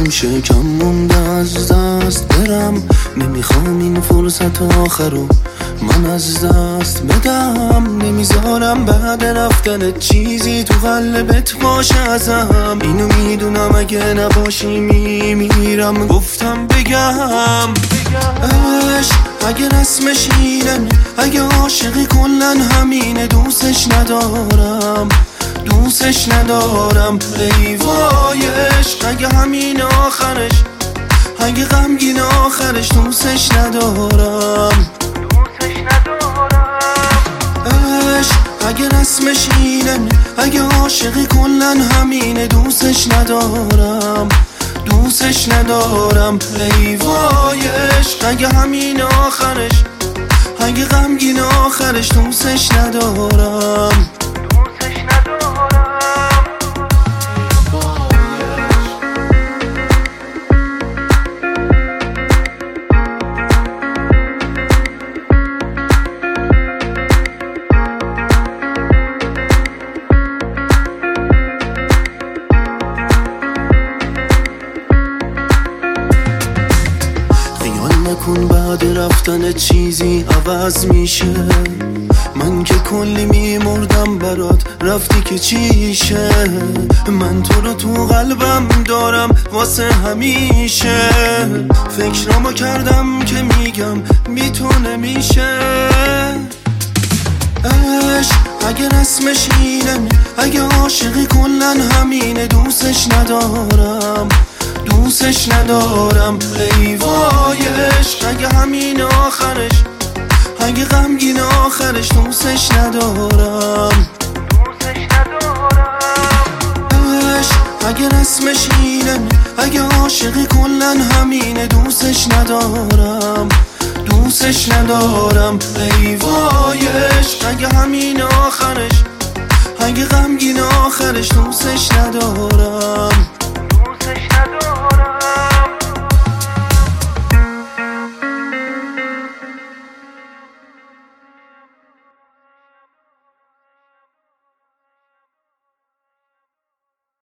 میشه کم مونده از دست برم، نمیخوام این فرصت آخرو من از دست بدم. نمیذارم بعد رفتن چیزی تو قلبت باشه ازم، اینو میدونم اگه نباشی میمیرم. گفتم بگم عشق اگه رسمش اینه، اگه عاشقی کلن همینه. دوستش ندارم دوستش ندارم، ای وای عشق اگه همین آخرش، اگه غمگین آخرش. دوستش ندارم عشق اگه رسمش اینه، اگه عاشقی کلن همینه. دوستش ندارم دوستش ندارم، ای وای عشق اگه همین آخرش، اگه غمگین آخرش. دوستش ندارم. نکن بعد رفتن چیزی عوض میشه، من که کلی میمردم برات، رفتی که چیشه. من تو رو تو قلبم دارم واسه همیشه، فکرامو کردم که میگم بی تو نمیشه. عشق اگه رسمش اینه، اگه عاشقی کلن همینه. دوستش ندارم دوستش ندارم، ای وای عشق اگه همین آخرش، اگه غمگین آخرش. دوستش ندارم عشق اگه رسمش اینه، اگه عاشقی کلن همینه. دوستش ندارم دوستش ندارم، ای وای عشق اگه همین آخرش، اگه غمگین آخرش. دوستش ندارم.